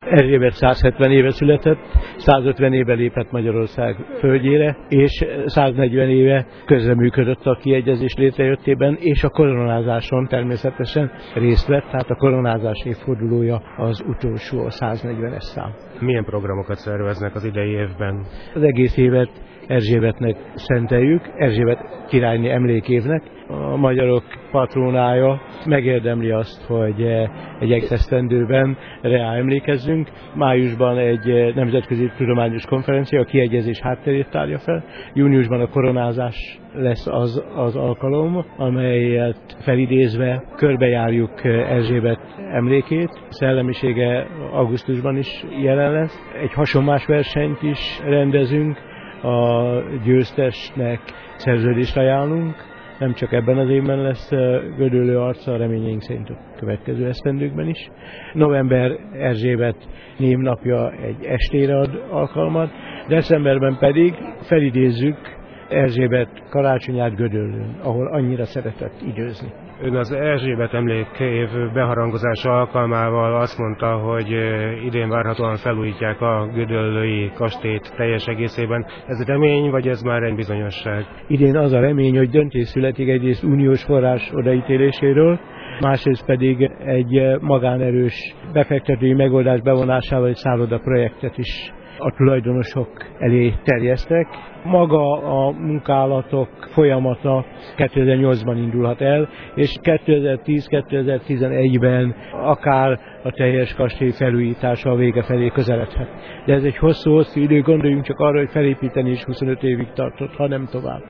Erzsébet 170 éve született, 150 éve lépett Magyarország földjére, és 140 éve közreműködött a kiegyezés létrejöttében, és a koronázáson természetesen részt vett, tehát a koronázás évfordulója az utolsó, a 140-es szám. Milyen programokat szerveznek az idei évben? Az egész évet Erzsébetnek szenteljük, Erzsébet királyné emlékévnek. A magyarok patrónája megérdemli azt, hogy egy esztendőben rá emlékezzünk. Májusban egy nemzetközi tudományos konferencia a kiegyezés hátterét tárja fel. Júniusban a koronázás lesz az alkalom, amelyet felidézve körbejárjuk Erzsébet emlékét. Szellemisége augusztusban is jelen lesz. Egy hasonlás versenyt is rendezünk. A győztesnek szerződést ajánlunk. Nem csak ebben az évben lesz Gödöllő arca, reményeink szerint a következő esztendőkben is. November Erzsébet névnapja egy estére ad alkalmat, decemberben pedig felidézzük Erzsébet karácsonyát Gödöllőn, ahol annyira szeretett időzni. Ön az Erzsébet emlékév beharangozása alkalmával azt mondta, hogy idén várhatóan felújítják a gödöllői kastélyt teljes egészében. Ez remény, vagy ez már egy bizonyosság? Idén az a remény, hogy döntés születik egyrészt uniós forrás odaítéléséről, másrészt pedig egy magánerős befektetői megoldás bevonásával egy szálloda projektet is a tulajdonosok elé terjesztek. Maga a munkálatok folyamata 2008-ban indulhat el, és 2010-2011-ben akár a teljes kastély felújítása a vége felé közeledhet. De ez egy hosszú idő, gondoljunk csak arra, hogy felépíteni is 25 évig tartott, ha nem tovább.